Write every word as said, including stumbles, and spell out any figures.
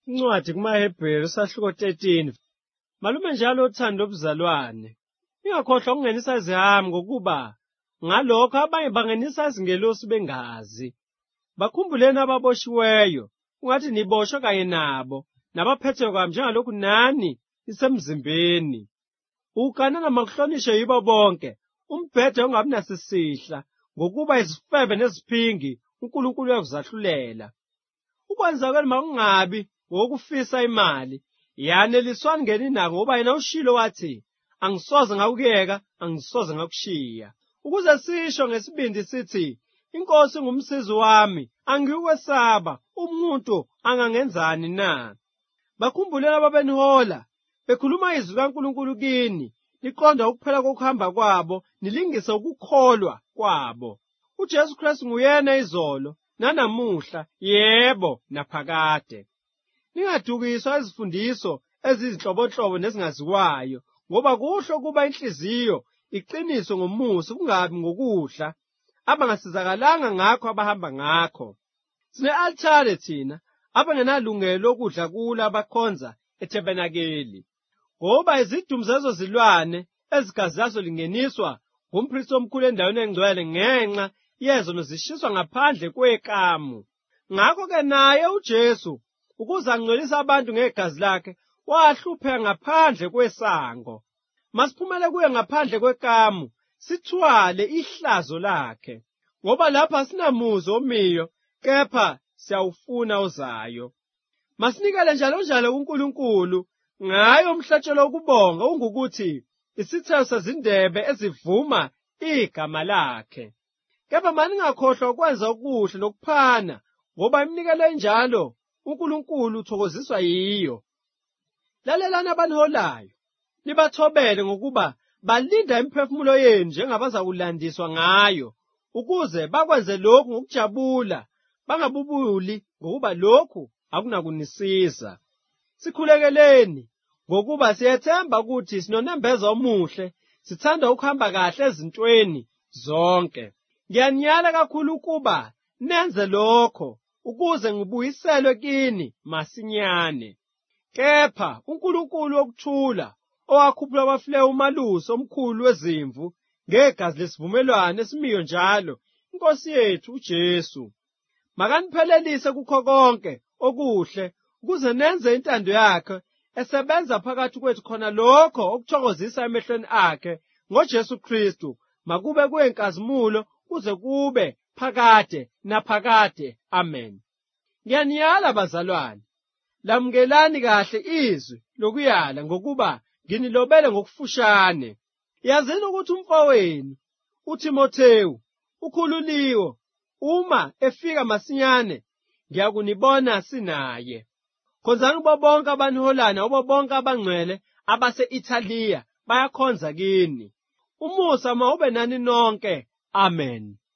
Incwadi kumaHebheru sahluko thirteen. Malume njalo uthando obuzalwane. Ingakhohlwa ukungenisa izihami ngokuba ngalokho abanye bangenisa izingelosi bengazi. Bakhumbuleni ababoshiweyo, ungathi niboshwe kanye nabo, nabaphethwe kwabo njengalokhu nani isemzimbeni. Ukanana makuhlonishwe yibo bonke, umbhede ungabi nasisihla, ngokuba izifebe neziphingi uNkulunkulu uyakuzahlulela. Ukwenza kwenu makungabi ngokufisa imali, yaneliswani ngeninako ngoba yena ushilo wathi, angisoze ngakuyeka, angisoze ngakushiya. Ukuze sisho ngesibindi sithi, Inkosi ngumsizi wami, angiyukwesaba, umuntu angangenzani na? Bakhumbuleni ababenihola, bekhuluma izwi kaNkulunkulu kini, liqonda ukuphela kokuhamba kwabo, nilingise ukukholwa kwabo. UJesu Kristu nguyena izolo, nanamuhla, yebo, naphakade. Ningadukiswa izifundiso ezizinhlobonhlobo nezingaziwayo, ngoba kuhle ukuba inhliziyo iqiniswe ngomusa kungabi ngokudla abangasizakalanga ngakho abahamba ngakho. Sine-althare thina abangenalungelo lokudla kulo abakhonza eTabenakeli, ngoba izidumo zezo zilwane ezigazi zazo lingeniswa ngumphristi omkhulu endaweni engcwele ngenxa yezono zishiswa ngaphandle kwekamu. Ngakho-ke naye uJesu, ukuze angcwelise abantu ngegazi lakhe, wahlupheka ngaphandle kwesango. Masiphumele kuye ngaphandle kwekamu, sithwale ihlazo lakhe, ngoba lapha asinamuzi omiyo, kepha siyawufuna ozayo. Masinikele njalo njalo kuNkulunkulu ngayo umhlatshelo wokubonga, ungukuthi isithelo sezindebe ezivuma igama lakhe. Kepha maningakhohlwa ukwenza okuhle nokuphana, ngoba iminikelo enjalo uNkulunkulu uthokoziswa yiyo. Lalelani abaniholayo, nibathobele ngokuba balinda imiphefumulo yenu njengabazakulandiswa ngayo, ukuze bakwenze lokhu ngokujabula, bangabubuli ngokuba lokhu akunakunisiza. Sikhulekeleni ngokuba siyethemba ukuthi sinonembeza omuhle, sithanda ukuhamba kahle ezintweni zonke. Ngiyaniyala kakhulu ukuba nenze lokho, ukuze ngibuyiselwe kini masinyane. Kepha uNkulunkulu wokuthula, owakhuphula abafileyo umalusi omkhulu wezimvu ngegazi lesivumelwano esimiyo njalo, Inkosi yethu uJesu, makaniphelelise kukho konke okuhle, ukuze nenze intando yakhe, esebenza phakathi kwethu khona lokho okuthokozisa emehlweni akhe ngoJesu Kristu, makube kuyenkazimulo kuze kube phakade naphakade. Amen. Ngiyaniyala bazalwane, lamukelani kahle izwi lokuyala ngokuba nginilobele ngokufushane. Yazini ukuthi umfowenu uTimothewu ukhululiwe, uma efika masinyane ngiyakunibona sinaye. Khonzani kubo bonke abaniholana, kubo bonke abangcwele abase-Ithaliya bayakhonza kini. Umusa mawube nani nonke. Amen.